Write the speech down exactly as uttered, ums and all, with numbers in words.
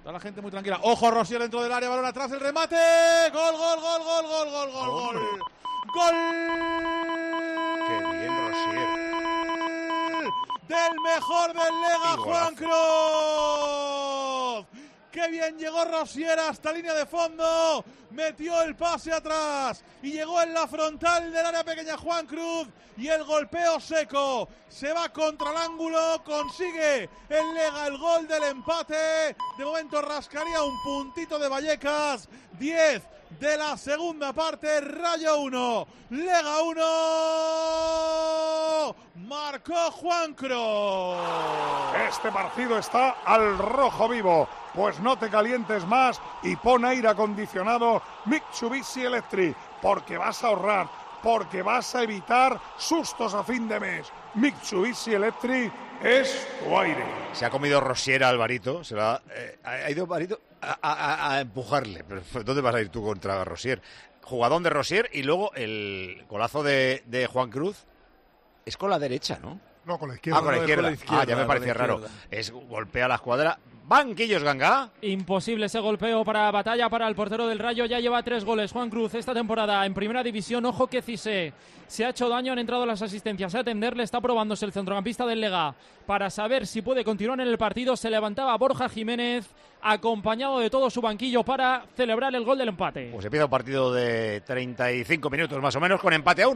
Está la gente muy tranquila. Ojo, Rosier dentro del área, balón atrás, el remate. Gol, gol, gol, gol, gol, gol, gol, gol. Gol. Qué bien, Rosier. Del mejor del Lega, Juan Cruz. Qué bien llegó Rosier hasta línea de fondo, metió el pase atrás y llegó en la frontal del área pequeña Juan Cruz y el golpeo seco. Se va contra el ángulo, consigue el Lega el gol del empate. De momento rascaría un puntito de Vallecas. diez de la segunda parte, Rayo uno, Lega uno. Marcó Juan Cruz. Este partido está al rojo vivo. Pues no te calientes más y pon aire acondicionado Mitsubishi Electric, porque vas a ahorrar, porque vas a evitar sustos a fin de mes. Mitsubishi Electric es tu aire. Se ha comido Rosier a Alvarito, se la, eh, ha ido Alvarito a, a, a empujarle. Pero ¿dónde vas a ir tú contra Rosier? Jugadón de Rosier y luego el golazo de, de Juan Cruz es con la derecha, ¿no? No, con la izquierda. Ah, con la izquierda. Con la izquierda Ah, ya me parecía raro. Es golpea la escuadra. Banquillos, Ganga. Imposible ese golpeo para Batalla, para el portero del Rayo. Ya lleva tres goles Juan Cruz esta temporada en primera división. Ojo que Cissé se ha hecho daño, han entrado las asistencias a atenderle. Está probándose el centrocampista del Lega para saber si puede continuar en el partido. Se levantaba Borja Jiménez acompañado de todo su banquillo para celebrar el gol del empate. Pues empieza un partido de treinta y cinco minutos más o menos con empate a uno.